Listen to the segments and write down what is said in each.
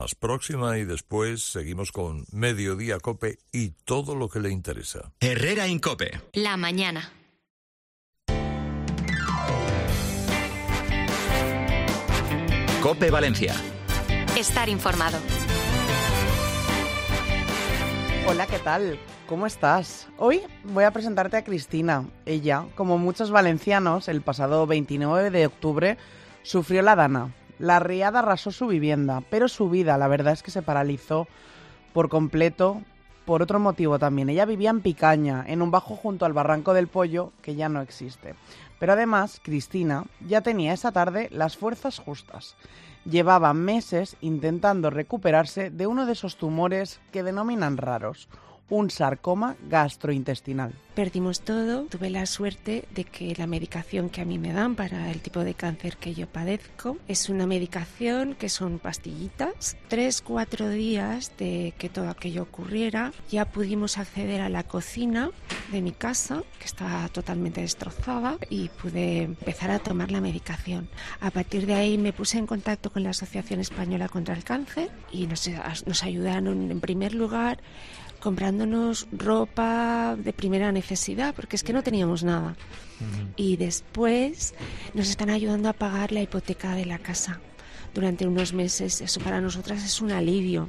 Más próxima y después seguimos con Mediodía COPE y todo lo que le interesa. Herrera en COPE. La mañana. COPE Valencia. Estar informado. Hola, ¿qué tal? ¿Cómo estás? Hoy voy a presentarte a Cristina. Ella, como muchos valencianos, el pasado 29 de octubre sufrió la dana. La riada arrasó su vivienda, pero su vida, la verdad es que se paralizó por completo por otro motivo también. Ella vivía en Picaña, en un bajo junto al Barranco del Pollo, que ya no existe. Pero además, Cristina ya tenía esa tarde las fuerzas justas. Llevaba meses intentando recuperarse de uno de esos tumores que denominan raros, un sarcoma gastrointestinal. Perdimos todo. Tuve la suerte de que la medicación que a mí me dan para el tipo de cáncer que yo padezco es una medicación que son pastillitas. 3-4 días de que todo aquello ocurriera, ya pudimos acceder a la cocina de mi casa, que estaba totalmente destrozada, y pude empezar a tomar la medicación. A partir de ahí me puse en contacto con la Asociación Española contra el Cáncer y nos ayudaron en primer lugar comprándonos ropa de primera necesidad, porque es que no teníamos nada. Y después nos están ayudando a pagar la hipoteca de la casa durante unos meses. Eso para nosotras es un alivio.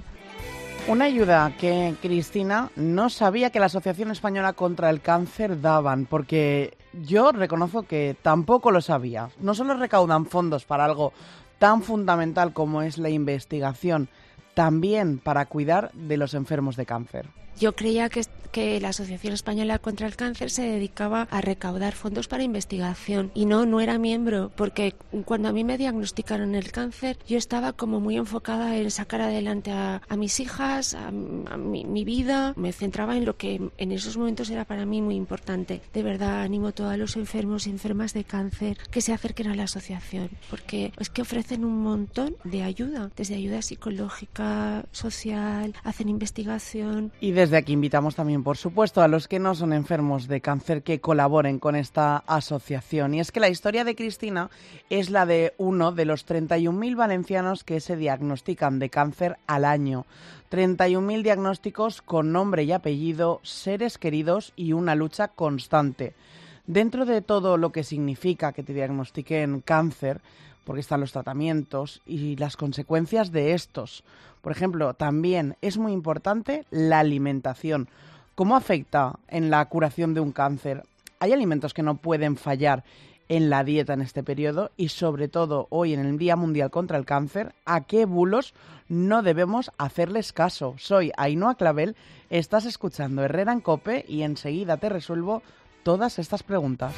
Una ayuda que Cristina no sabía que la Asociación Española contra el Cáncer daban, porque yo reconozco que tampoco lo sabía. No solo recaudan fondos para algo tan fundamental como es la investigación, también para cuidar de los enfermos de cáncer. Yo creía que la Asociación Española contra el Cáncer se dedicaba a recaudar fondos para investigación y no era miembro, porque cuando a mí me diagnosticaron el cáncer yo estaba como muy enfocada en sacar adelante a mis hijas, a mi vida. Me centraba en lo que en esos momentos era para mí muy importante. De verdad animo a todos los enfermos y enfermas de cáncer que se acerquen a la asociación, porque es que ofrecen un montón de ayuda, desde ayuda psicológica, social, hacen investigación. Y desde aquí invitamos también, por supuesto, a los que no son enfermos de cáncer que colaboren con esta asociación. Y es que la historia de Cristina es la de uno de los 31.000 valencianos que se diagnostican de cáncer al año. 31.000 diagnósticos con nombre y apellido, seres queridos y una lucha constante. Dentro de todo lo que significa que te diagnostiquen cáncer, porque están los tratamientos y las consecuencias de estos. Por ejemplo, también es muy importante la alimentación. ¿Cómo afecta en la curación de un cáncer? ¿Hay alimentos que no pueden fallar en la dieta en este periodo? Y sobre todo, hoy en el Día Mundial contra el Cáncer, ¿a qué bulos no debemos hacerles caso? Soy Ainhoa Clavel, estás escuchando Herrera en COPE y enseguida te resuelvo todas estas preguntas.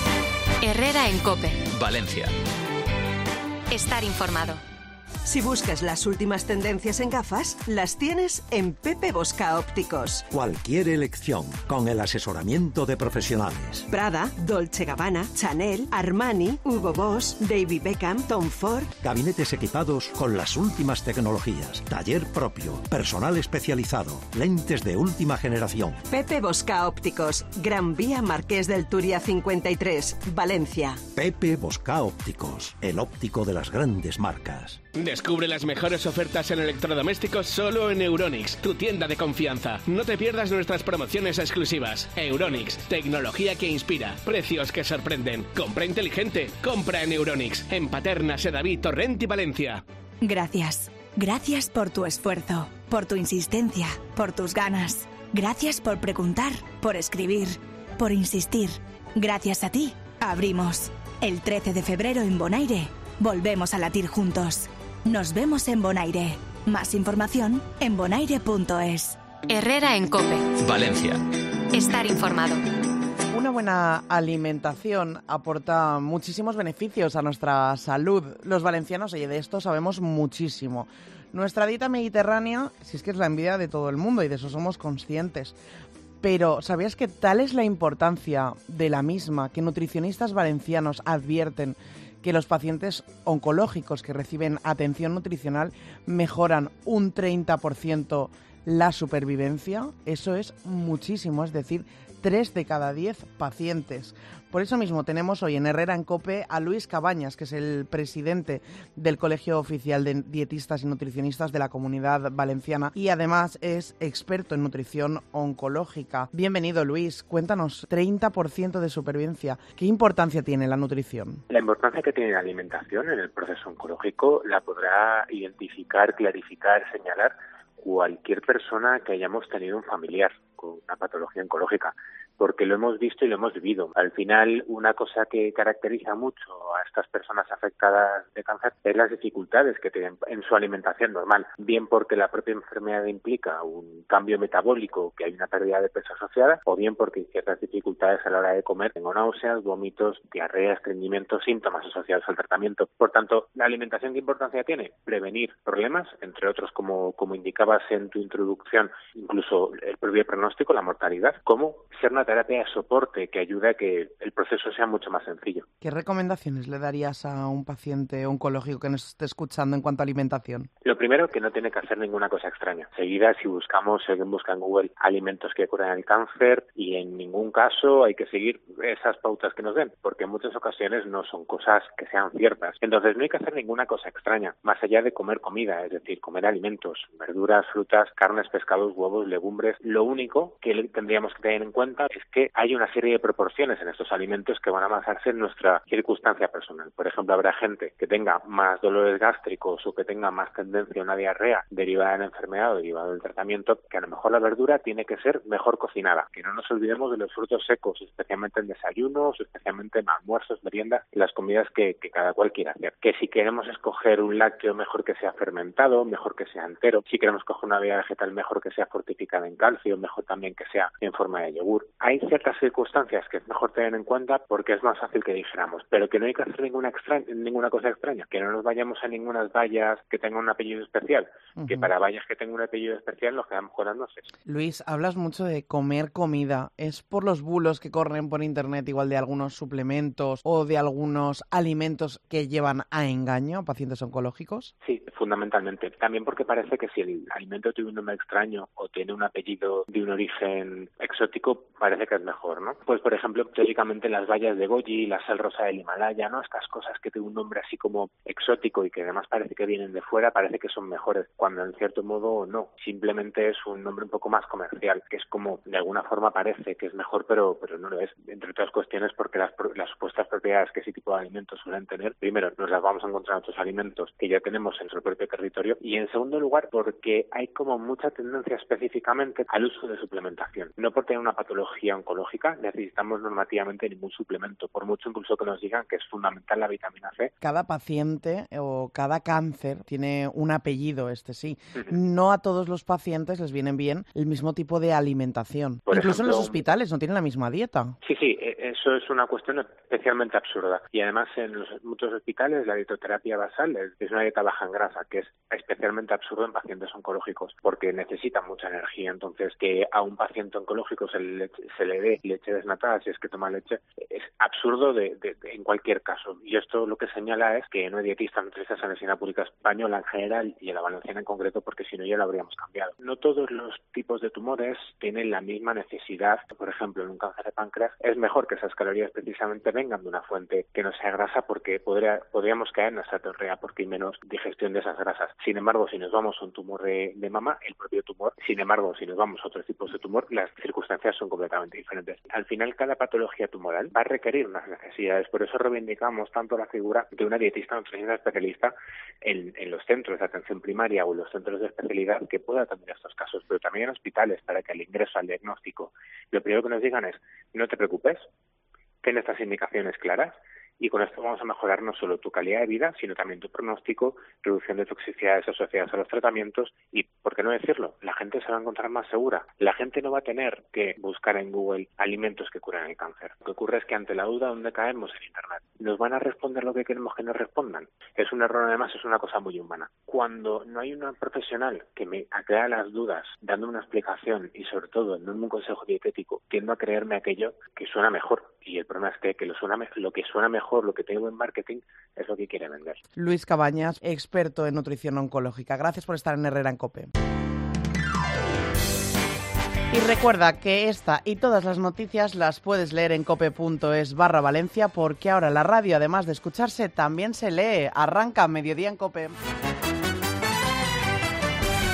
Herrera en COPE. Valencia. Estar informado. Si buscas las últimas tendencias en gafas, las tienes en Pepe Bosca Ópticos. Cualquier elección, con el asesoramiento de profesionales. Prada, Dolce Gabbana, Chanel, Armani, Hugo Boss, David Beckham, Tom Ford. Gabinetes equipados con las últimas tecnologías. Taller propio, personal especializado, lentes de última generación. Pepe Bosca Ópticos, Gran Vía Marqués del Turia 53, Valencia. Pepe Bosca Ópticos, el óptico de las grandes marcas. Descubre las mejores ofertas en electrodomésticos solo en Euronics, tu tienda de confianza. No te pierdas nuestras promociones exclusivas. Euronics, tecnología que inspira, precios que sorprenden. Compra inteligente, compra en Euronics, en Paterna, Sedaví, Torrent y Valencia. Gracias. Gracias por tu esfuerzo, por tu insistencia, por tus ganas. Gracias por preguntar, por escribir, por insistir. Gracias a ti, abrimos. El 13 de febrero en Bonaire, volvemos a latir juntos. Nos vemos en Bonaire. Más información en bonaire.es. Herrera en COPE. Valencia. Estar informado. Una buena alimentación aporta muchísimos beneficios a nuestra salud. Los valencianos, oye, de esto sabemos muchísimo. Nuestra dieta mediterránea, si es que es la envidia de todo el mundo y de eso somos conscientes. Pero, ¿sabías que tal es la importancia de la misma que nutricionistas valencianos advierten que los pacientes oncológicos que reciben atención nutricional mejoran un 30% la supervivencia, eso es muchísimo, es decir, 3 de cada 10 pacientes. Por eso mismo tenemos hoy en Herrera en COPE a Luis Cabañas, que es el presidente del Colegio Oficial de Dietistas y Nutricionistas de la Comunidad Valenciana y además es experto en nutrición oncológica. Bienvenido, Luis. Cuéntanos, 30% de supervivencia. ¿Qué importancia tiene la nutrición? La importancia que tiene la alimentación en el proceso oncológico la podrá identificar, clarificar, señalar cualquier persona que hayamos tenido un familiar con una patología oncológica, porque lo hemos visto y lo hemos vivido. Al final, una cosa que caracteriza mucho a estas personas afectadas de cáncer es las dificultades que tienen en su alimentación normal, bien porque la propia enfermedad implica un cambio metabólico, que hay una pérdida de peso asociada, o bien porque hay ciertas dificultades a la hora de comer, tengo náuseas, vómitos, diarrea, estreñimiento, síntomas asociados al tratamiento. Por tanto, ¿la alimentación qué importancia tiene? Prevenir problemas, entre otros, como indicabas en tu introducción, incluso el propio pronóstico, la mortalidad, como ser una terapia de soporte que ayude a que el proceso sea mucho más sencillo. ¿Qué recomendaciones le darías a un paciente oncológico que nos esté escuchando en cuanto a alimentación? Lo primero, que no tiene que hacer ninguna cosa extraña. Seguida, si alguien busca en Google alimentos que curan el cáncer, y en ningún caso hay que seguir esas pautas que nos den, porque en muchas ocasiones no son cosas que sean ciertas. Entonces no hay que hacer ninguna cosa extraña, más allá de comer comida, es decir, comer alimentos, verduras, frutas, carnes, pescados, huevos, legumbres. Lo único que tendríamos que tener en cuenta es que hay una serie de proporciones en estos alimentos que van a basarse en nuestra circunstancia personal. Por ejemplo, habrá gente que tenga más dolores gástricos o que tenga más tendencia a una diarrea derivada de la enfermedad o derivada del tratamiento, que a lo mejor la verdura tiene que ser mejor cocinada. Que no nos olvidemos de los frutos secos, especialmente en desayunos, especialmente en almuerzos, meriendas, las comidas que cada cual quiera hacer. Que si queremos escoger un lácteo, mejor que sea fermentado, mejor que sea entero. Si queremos coger una bebida vegetal, mejor que sea fortificada en calcio, mejor también que sea en forma de yogur. Hay ciertas circunstancias que es mejor tener en cuenta porque es más fácil que dijéramos, pero que no hay que hacer ninguna cosa extraña, que no nos vayamos a ninguna vallas que tengan un apellido especial, que para vallas que tengan un apellido especial nos quedamos con las nueces. Luis, hablas mucho de comer comida. ¿Es por los bulos que corren por internet igual de algunos suplementos o de algunos alimentos que llevan a engaño a pacientes oncológicos? Sí, fundamentalmente. También porque parece que si el alimento tiene un nombre extraño o tiene un apellido de un origen exótico, parece que es mejor, ¿no? Pues, por ejemplo, teóricamente las bayas de goji, la sal rosa del Himalaya, ¿no? Estas cosas que tienen un nombre así como exótico y que además parece que vienen de fuera, parece que son mejores, cuando en cierto modo no. Simplemente es un nombre un poco más comercial, que es como, de alguna forma parece que es mejor, pero no lo es. Entre otras cuestiones porque las supuestas propiedades que ese tipo de alimentos suelen tener, primero, nos las vamos a encontrar en otros alimentos que ya tenemos en nuestro propio territorio, y en segundo lugar, porque hay como mucha tendencia específicamente al uso de suplementación. No por tener una patología oncológica necesitamos normativamente ningún suplemento, por mucho incluso que nos digan que es fundamental la vitamina C. Cada paciente o cada cáncer tiene un apellido, sí. No a todos los pacientes les vienen bien el mismo tipo de alimentación. Incluso ejemplo, en los hospitales no tienen la misma dieta. Sí, eso es una cuestión especialmente absurda. Y además en muchos hospitales la dietoterapia basal es una dieta baja en grasa, que es especialmente absurdo en pacientes oncológicos, porque necesitan mucha energía. Entonces, que a un paciente oncológico se le dé leche desnatada si es que toma leche, es absurdo en cualquier caso. Y esto lo que señala es que no hay dietistas nutricionistas en la sanidad pública española en general y en la valenciana en concreto, porque si no ya lo habríamos cambiado. No todos los tipos de tumores tienen la misma necesidad. Por ejemplo, en un cáncer de páncreas es mejor que esas calorías precisamente vengan de una fuente que no sea grasa, porque podríamos caer en esa diarrea porque hay menos digestión de esas grasas. Sin embargo, si nos vamos a un tumor de mama, el propio tumor, sin embargo, si nos vamos a otros tipos de tumor, las circunstancias son completamente diferentes. Al final, cada patología tumoral va a requerir unas necesidades. Por eso reivindicamos tanto la figura de una dietista nutricionista especialista en los centros de atención primaria o en los centros de especialidad que pueda atender estos casos, pero también en hospitales, para que al ingreso, al diagnóstico, lo primero que nos digan es: no te preocupes, ten estas indicaciones claras, y con esto vamos a mejorar no solo tu calidad de vida, sino también tu pronóstico, reducción de toxicidades asociadas a los tratamientos y, ¿por qué no decirlo?, la gente se va a encontrar más segura. La gente no va a tener que buscar en Google alimentos que curan el cáncer. Lo que ocurre es que ante la duda, ¿dónde caemos? En Internet. ¿Nos van a responder lo que queremos que nos respondan? Es un error, además, es una cosa muy humana. Cuando no hay una profesional que me aclare las dudas, dando una explicación y, sobre todo, no en un consejo dietético, tiendo a creerme aquello que suena mejor. Y el problema es que lo que suena mejor, lo que tengo en marketing, es lo que quiere vender. Luis Cabañas, experto en nutrición oncológica. Gracias por estar en Herrera en COPE. Y recuerda que esta y todas las noticias las puedes leer en cope.es/Valencia, porque ahora la radio, además de escucharse, también se lee. Arranca Mediodía en COPE.